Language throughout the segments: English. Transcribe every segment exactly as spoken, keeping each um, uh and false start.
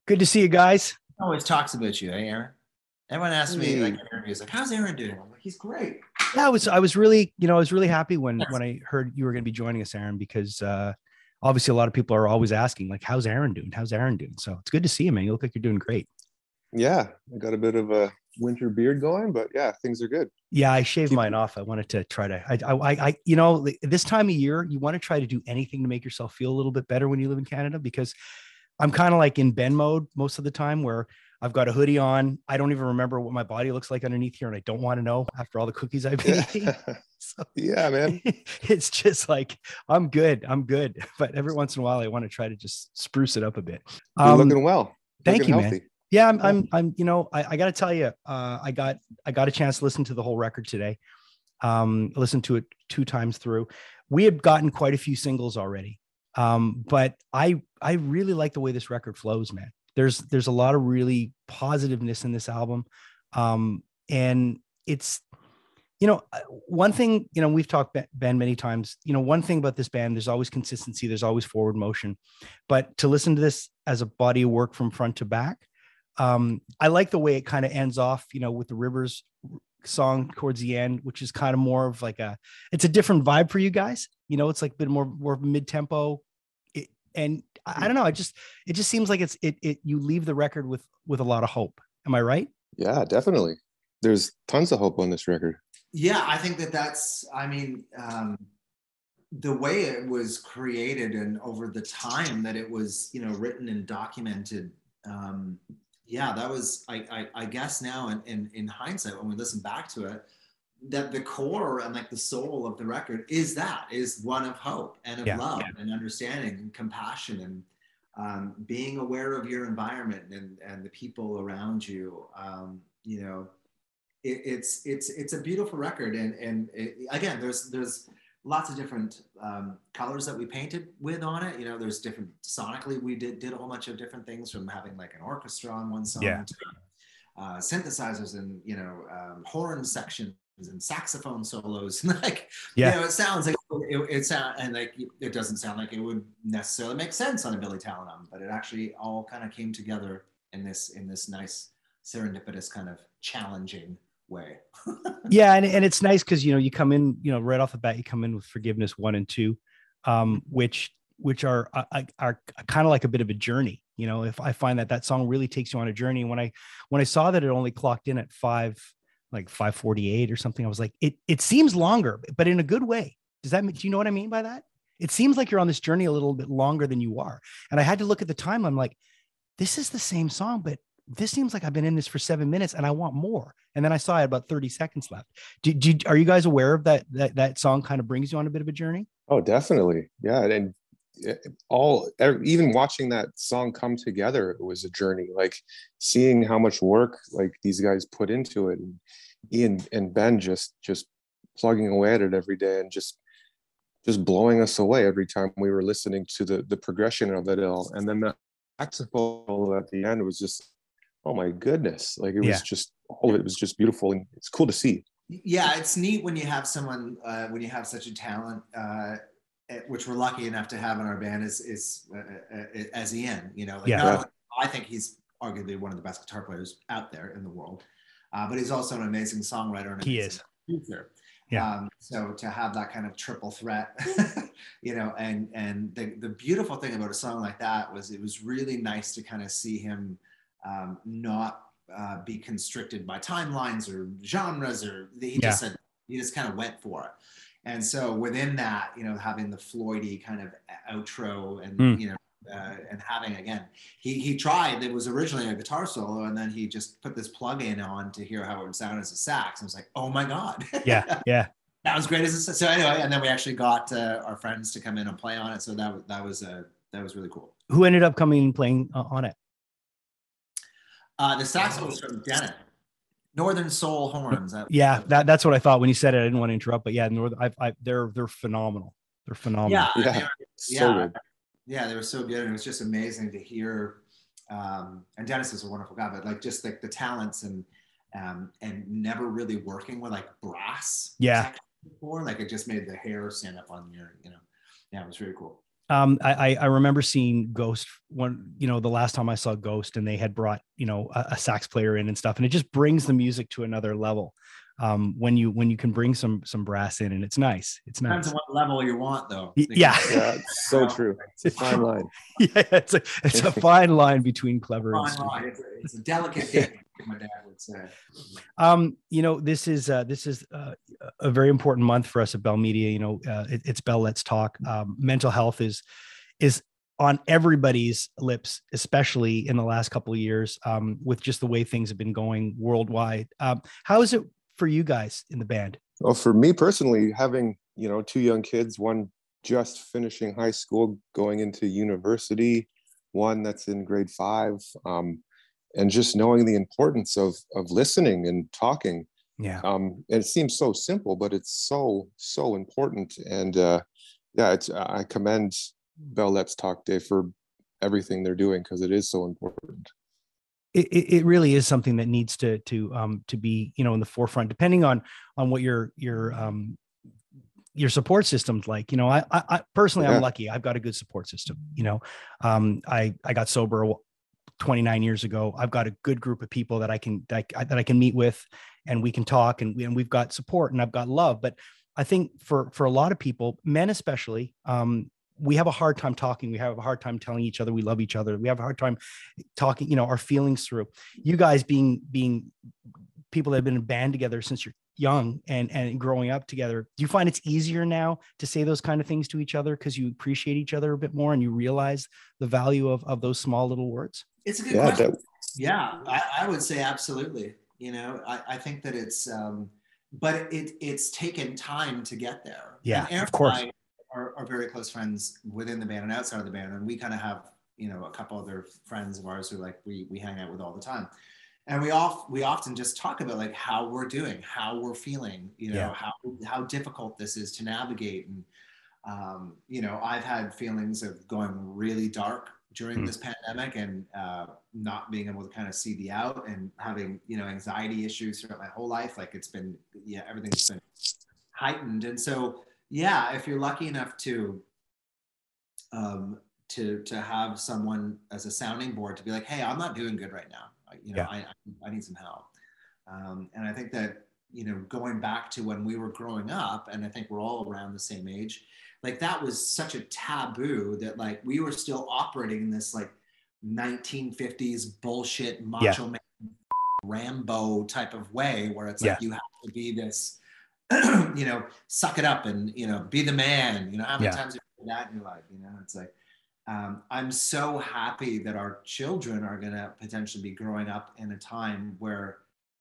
Good to see you guys. Always talks about you, eh, Aaron? Everyone asks me, like, Hey. in interviews, like, how's Aaron doing? I'm like, he's great. Yeah, I was I was really, you know, I was really happy when when I heard you were going to be joining us, Aaron, because uh obviously a lot of people are always asking, like, how's Aaron doing? How's Aaron doing? So it's good to see you, man. You look like you're doing great. Yeah, I got a bit of a winter beard going, but yeah, things are good. Yeah, I shaved Keep mine off. I wanted to try to, I, I, I, you know, this time of year, you want to try to do anything to make yourself feel a little bit better when you live in Canada, because I'm kind of like in Ben mode most of the time where I've got a hoodie on. I don't even remember what my body looks like underneath here. And I don't want to know after all the cookies I've been yeah. eating. So Yeah, man. it's just like, I'm good. I'm good. But every once in a while, I want to try to just spruce it up a bit. You're Um, looking well. thank Looking you, man. healthy. Yeah, I'm, Yeah. I'm, I'm, you know, I, I got to tell you, uh, I got, I got a chance to listen to the whole record today. Um, listened to it two times through. We had gotten quite a few singles already. Um, but I, I really like the way this record flows, man. There's, there's a lot of really positiveness in this album. Um, and it's, you know, uh, one thing, you know, we've talked, Ben, many times, you know, one thing about this band, there's always consistency, there's always forward motion, but to listen to this as a body of work from front to back, um, I like the way it kind of ends off, you know, with the Rivers song towards the end, which is kind of more of like a, it's a different vibe for you guys. You know, it's like a bit more, more mid tempo. And I, I don't know. It just, it just seems like it's, it, it, you leave the record with, with a lot of hope. Am I right? Yeah, definitely. There's tons of hope on this record. Yeah, I think that that's, I mean, um, the way it was created and over the time that it was, you know, written and documented. Um, yeah, that was, I, I, I guess now in, in, in hindsight, when we listen back to it, that the core and like the soul of the record is that is one of hope and of Yeah. love and understanding and compassion and um, being aware of your environment and, and the people around you. Um, you know, it, it's it's it's a beautiful record, and and it, again, there's there's lots of different um, colors that we painted with on it. You know, there's different sonically. We did did a whole bunch of different things, from having like an orchestra on one song Yeah. to uh, synthesizers and you know um, horn sections and saxophone solos. like Yeah. you know, it sounds like it, it sound and like it doesn't sound like it would necessarily make sense on a Billy Talent album, but it actually all kind of came together in this in this nice serendipitous kind of challenging way. Yeah. And, and it's nice because, you know, you come in, you know, right off the bat, you come in with Forgiveness one and two, um, which, which are, are, are kind of like a bit of a journey. You know, if I find that that song really takes you on a journey. And when I, when I saw that it only clocked in at five, like five forty-eight or something, I was like, it, it seems longer, but in a good way. Does that mean, do you know what I mean by that? It seems like you're on this journey a little bit longer than you are. And I had to look at the time. I'm like, this is the same song, but this seems like I've been in this for seven minutes and I want more. And then I saw I had about thirty seconds left. Do, do, are you guys aware of that, that, that song kind of brings you on a bit of a journey? Oh, definitely. Yeah, and all even watching that song come together, it was a journey. Like seeing how much work like these guys put into it, and Ian and Ben just just plugging away at it every day and just just blowing us away every time we were listening to the the progression of it all. And then the saxophone at the end was just, oh my goodness, like it was Yeah. just all of it was just beautiful, and it's cool to see. Yeah, it's neat when you have someone uh, when you have such a talent, uh, which we're lucky enough to have in our band, is is uh, uh, as Ian. You know, like Yeah. not Yeah. only, I think he's arguably one of the best guitar players out there in the world, uh, but he's also an amazing songwriter and an He amazing is. producer. Yeah. Um, so to have that kind of triple threat, you know, and and the the beautiful thing about a song like that was it was really nice to kind of see him um, not uh, be constricted by timelines or genres, or he Yeah. just said he just kind of went for it. And so within that, you know, having the Floydy kind of outro and Mm. you know. Uh, and having again, he he tried. It was originally a guitar solo, and then he just put this plug-in on to hear how it would sound as a sax. I was like, oh my god, Yeah. Yeah. that was great as a, so anyway. And then we actually got uh, our friends to come in and play on it, so that was that was uh, that was really cool. Who ended up coming and playing uh, on it? Uh, the sax was from Dennett. Northern Soul horns. That, Yeah, that, that that's what I thought when you said it. I didn't want to interrupt, but yeah, Northern, I, I, they're they're phenomenal. They're phenomenal. yeah, Yeah, they were, so yeah, good. yeah. They were so good, and it was just amazing to hear. Um, and Dennis is a wonderful guy, but like just like the talents and um, and never really working with like brass. Yeah. section before, like it just made the hair stand up on your, you know. Yeah, it was really cool. Um, I, I remember seeing Ghost one, you know, the last time I saw Ghost, and they had brought, you know, a, a sax player in and stuff, and it just brings the music to another level. Um, when you when you can bring some some brass in, and it's nice. It's Depends nice. on what level you want, though. Yeah, Yeah, it's so true. It's a fine line. yeah, it's a it's a fine line between clever and Fine stupid. line. It's a, it's a delicate game, my dad would say. Um, you know, this is uh, this is uh, a very important month for us at Bell Media. You know, uh, it, it's Bell Let's Talk. Um, mental health is is on everybody's lips, especially in the last couple of years, um, with just the way things have been going worldwide. Um, how is it for you guys in the band? Well, for me personally, having, you know, two young kids, one just finishing high school, going into university, one that's in grade five, um, and just knowing the importance of of listening and talking. Yeah. Um, and it seems so simple, but it's so, so important. And uh, yeah, it's, I commend Bell Let's Talk Day for everything they're doing, because it is so important. It, it really is something that needs to to um, to be, you know, in the forefront, depending on on what your your um, your support system's like. You know, I, I personally, yeah. I'm lucky. I've got a good support system. You know, um, I I got sober twenty-nine years ago. I've got a good group of people that I can that I, that I can meet with, and we can talk, and, we, and we've got support, and I've got love. But I think for for a lot of people, men especially, um, we have a hard time talking. We have a hard time telling each other we love each other. We have a hard time talking, you know, our feelings through. You guys being being people that have been in a band together since you're young and and growing up together, do you find it's easier now to say those kind of things to each other because you appreciate each other a bit more and you realize the value of of those small little words? It's a good yeah, question. That- yeah, I, I would say absolutely. You know, I, I think that it's, um, but it it's taken time to get there. Yeah, and of course. I are, are very close friends within the band and outside of the band, and we kind of have, you know, a couple other friends of ours who like we we hang out with all the time, and we all we often just talk about like how we're doing, how we're feeling, you know, yeah. how how difficult this is to navigate, and um, you know, I've had feelings of going really dark during mm. this pandemic, and uh, not being able to kind of see the out, and having, you know, anxiety issues throughout my whole life. Like it's been, yeah, everything's been heightened. And so, yeah, if you're lucky enough to, um, to, to have someone as a sounding board to be like, hey, I'm not doing good right now. I, you know, yeah. I, I need some help. Um, and I think that, you know, going back to when we were growing up, and I think we're all around the same age, like that was such a taboo that like we were still operating in this like nineteen fifties bullshit macho yeah. man Rambo type of way, where it's like yeah. you have to be this, you know, suck it up and, you know, be the man. You know, how many yeah. times have you heard that in your life? You know, it's like, um, I'm so happy that our children are going to potentially be growing up in a time where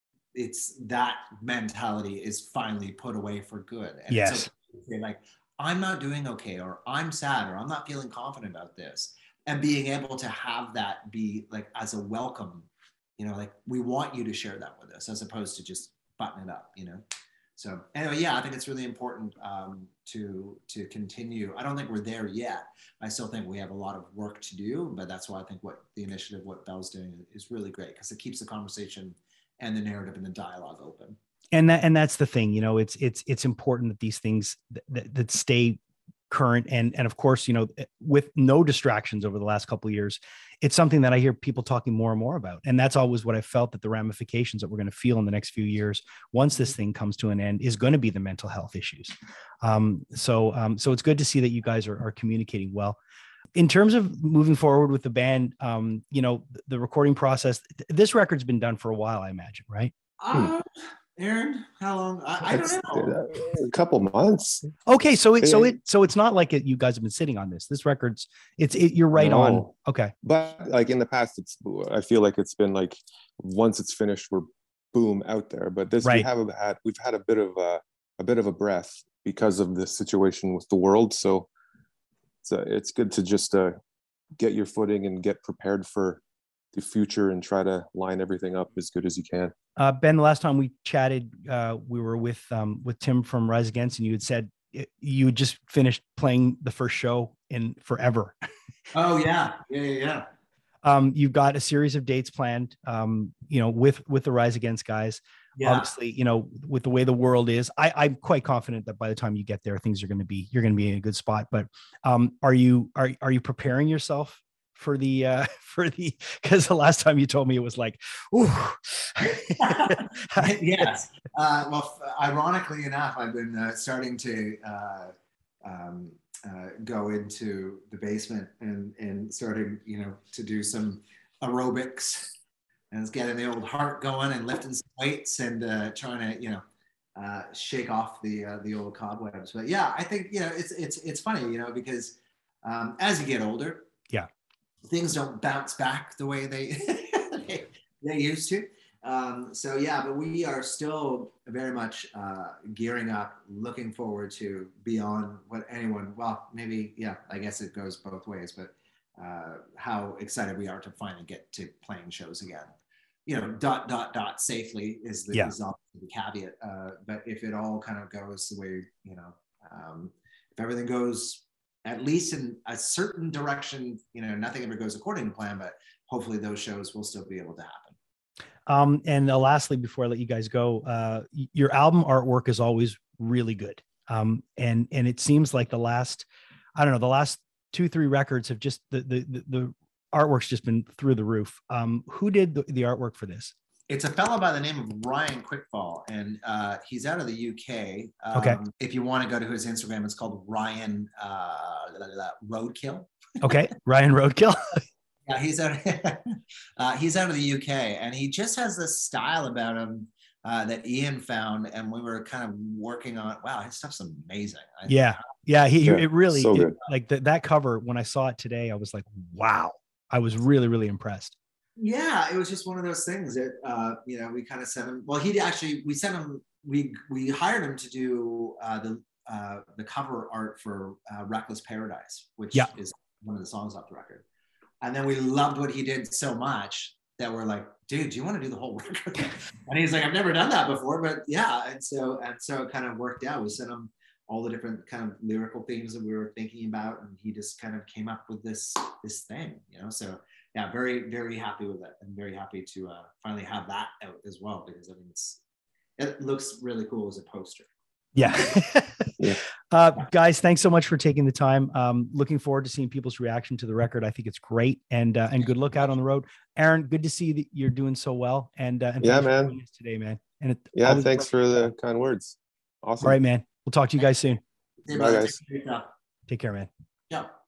it's that mentality is finally put away for good. And yes. it's okay to say like, I'm not doing okay, or I'm sad, or I'm not feeling confident about this. And being able to have that be like as a welcome, you know, like we want you to share that with us, as opposed to just button it up, you know? So anyway, yeah, I think it's really important um, to, to continue. I don't think we're there yet. I still think we have a lot of work to do, but that's why I think what the initiative, what Bell's doing is really great, because it keeps the conversation and the narrative and the dialogue open. And that, and that's the thing, you know, it's, it's, it's important that these things that, that stay current. And, and of course, you know, with no distractions over the last couple of years, it's something that I hear people talking more and more about. And that's always what I felt, that the ramifications that we're going to feel in the next few years, once this thing comes to an end, is going to be the mental health issues. Um, so, um, so it's good to see that you guys are, are communicating well. In terms of moving forward with the band, um, you know, the, the recording process, this record's been done for a while, I imagine, right? Uh, Aaron, how long? I, I don't know. A couple months. Okay, so it so it so it's not like it, you guys have been sitting on this. This record's it's it, you're right no. on. Okay, but like in the past, it's I feel like it's been like once it's finished, we're boom out there. But this right. we have had we've had a bit of a a bit of a breath because of the situation with the world. So it's uh, it's good to just uh, get your footing and get prepared for the future and try to line everything up as good as you can. Uh, Ben, the last time we chatted, uh, we were with um, with Tim from Rise Against, and you had said it, you had just finished playing the first show in forever. Oh yeah, yeah, yeah. yeah. Um, you've got a series of dates planned, um, you know, with with the Rise Against guys. Yeah. Obviously, you know, with the way the world is, I, I'm quite confident that by the time you get there, things are going to be, you're going to be in a good spot. But um, are you, are, are you preparing yourself for the, uh, for the, because the last time you told me it was like, ooh. Yes. Uh, well, f- ironically enough, I've been uh, starting to uh, um, uh, go into the basement and, and starting, you know, to do some aerobics. And it's getting the old heart going and lifting some weights and uh, trying to, you know, uh, shake off the uh, the old cobwebs. But yeah, I think, you know, it's it's it's funny, you know, because um, as you get older, yeah, things don't bounce back the way they they, they used to. Um, so yeah, but we are still very much uh, gearing up, looking forward to beyond what anyone. Well, maybe yeah, I guess it goes both ways, but uh, how excited we are to finally get to playing shows again. You know, dot, dot, dot, safely is the, yeah. is the caveat. Uh, but if it all kind of goes the way, you know, um, if everything goes at least in a certain direction, you know, nothing ever goes according to plan, but hopefully those shows will still be able to happen. Um, and uh, lastly, before I let you guys go, uh, your album artwork is always really good. Um, and, and it seems like the last, I don't know, the last two, three records have just, the, the, the, the artwork's just been through the roof. Um, who did the, the artwork for this? It's a fellow by the name of Ryan Quickfall, and uh, he's out of the U K. Um, okay. If you want to go to his Instagram, it's called Ryan uh, Roadkill. Okay, Ryan Roadkill. Yeah, he's out. uh, he's out of the U K, and he just has this style about him uh, that Ian found, and we were kind of working on. Wow, his stuff's amazing. I, yeah, yeah. He yeah, it really so it, like the, that cover. When I saw it today, I was like, wow. I was really, really impressed. Yeah, it was just one of those things that uh, you know, we kind of sent him. Well, he actually we sent him. We we hired him to do uh, the uh, the cover art for uh, Reckless Paradise, which yeah. is one of the songs off the record. And then we loved what he did so much that we're like, dude, do you want to do the whole record? And he's like, I've never done that before, but yeah. And so and so it kind of worked out. We sent him all the different kind of lyrical themes that we were thinking about, and he just kind of came up with this this thing, you know. So yeah, very very happy with it, and very happy to uh, finally have that out as well, because I mean it's it looks really cool as a poster. Yeah. yeah. Uh, guys, thanks so much for taking the time. Um, looking forward to seeing people's reaction to the record. I think it's great, and uh, and good luck out on the road. Aaron, good to see that you're doing so well, and uh, and yeah, thanks man. for joining us today, man. And it, yeah, thanks for the kind words. Awesome. All right, man. We'll talk to you guys soon. Bye, guys. Take care. Take care, man. Yeah.